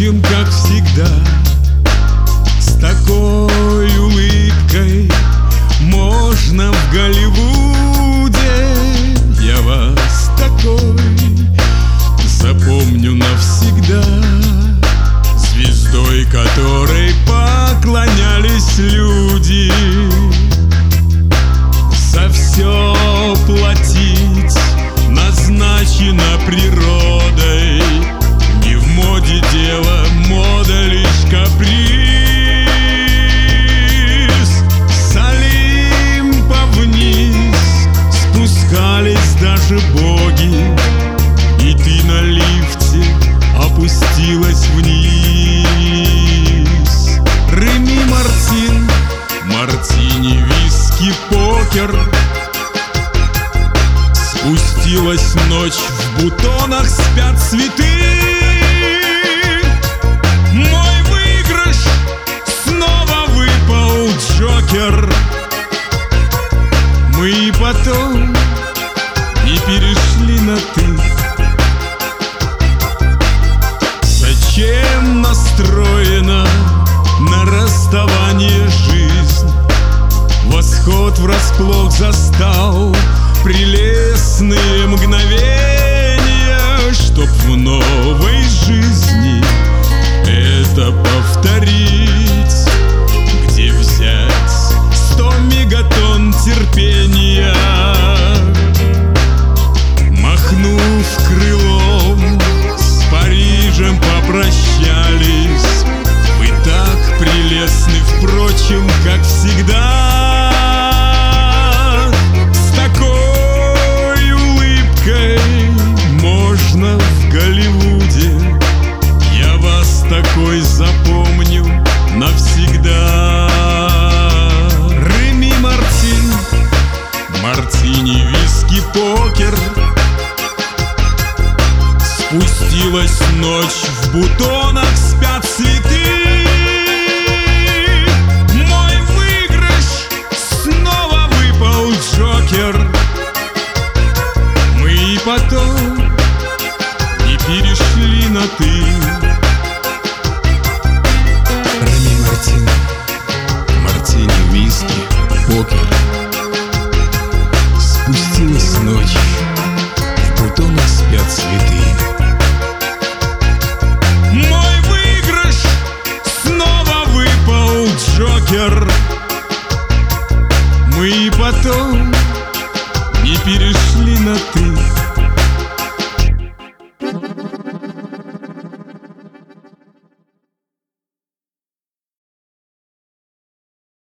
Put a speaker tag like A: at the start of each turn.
A: будем, как всегда, с такой улыбкой. Можно в Голливуде я вас такой запомню навсегда, звездой, которой поклонялись люди. За все платить назначено природой, не в моде дело, мода лишь каприз. С Олимпа вниз спускались даже боги, и ты на лифте опустилась вниз. Реми Мартин, мартини, виски, покер. Спустилась ночь, в бутонах спят цветы. Мой выигрыш, снова выпал Джокер. Мы и потом не перешли на «ты». Зачем настроена на расставание жизнь? Восход врасплох застал прелестные мгновения, чтоб в новой жизни это повторить. Где взять 100 мегатонн терпения? Махнув крылом, с Парижем попрощались. Вы так прелестны, впрочем, как всегда. С такой улыбкой можно в Голливуде я вас такой запомню навсегда. Реми Мартин, мартини, виски, покер. Спустилась ночь, в бутонах спят цветы. Мой выигрыш, снова выпал Джокер. Мы и потом не перешли на «ты».
B: Реми Мартин, мартини, виски, покер. Спустилась ночь, в бутонах спят цветы.
A: Мой выигрыш, снова выпал Джокер.